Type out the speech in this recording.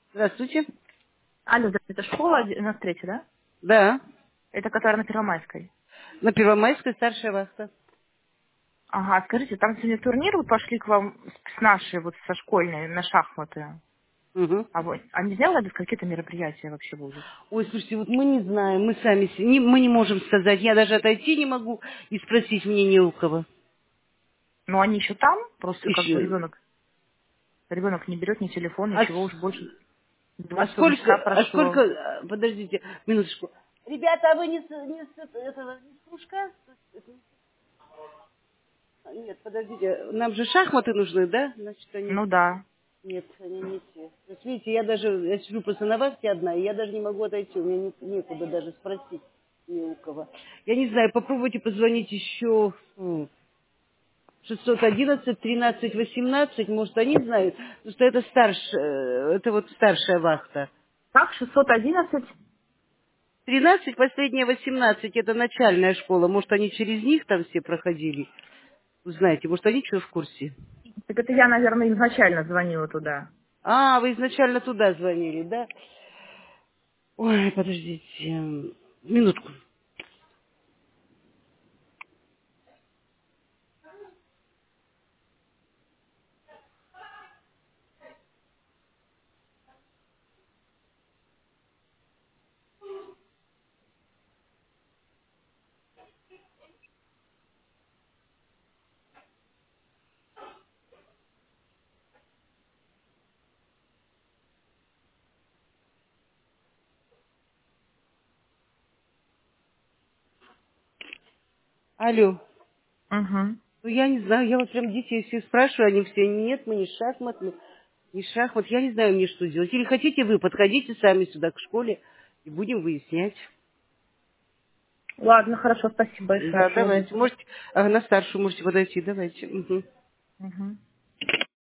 Здравствуйте. Алло, да, это школа 93, да? Да. Это которая на Первомайской. На Первомайской старшая вахта. Ага, скажите, там сегодня турнир, вы пошли к вам с нашей, вот со школьной, на шахматы. Угу. А вы, а не сделали какие-то мероприятия вообще будут? Ой, слушайте, вот мы не знаем, мы сами мы не можем сказать. Я даже отойти не могу и спросить мнение у кого. Но они еще там, просто как бы Еще. ребенок не берет ни телефон, А, ничего, уж больше а 2,5 часа сколько, прошло. подождите, минуточку. Ребята, а вы этого, не с кружка? Нет, подождите, нам же шахматы нужны, да? Значит, они... Ну да. Нет, они не те. То есть, видите, я сижу просто на вахте одна, и я даже не могу отойти, у меня некуда даже спросить ни у кого. Я не знаю, попробуйте позвонить еще 611 13 18, может, они знают, потому что это это вот старшая вахта. Как, 611? 13, последняя 18, это начальная школа, может, они через них там все проходили. Вы знаете, может, они что в курсе? Так это я, наверное, изначально звонила туда. А, вы изначально туда звонили, да? Ой, подождите, минутку. Алло. Угу. Ну, я не знаю, я вот прям детей все спрашиваю, они все, нет, мы не шахмат, мы не шахмат, я не знаю мне, что делать. Или хотите вы, подходите сами сюда к школе и будем выяснять. Ладно, хорошо, спасибо большое. Да, давайте. Можете, на старшую можете подойти, давайте. Мгм. Угу.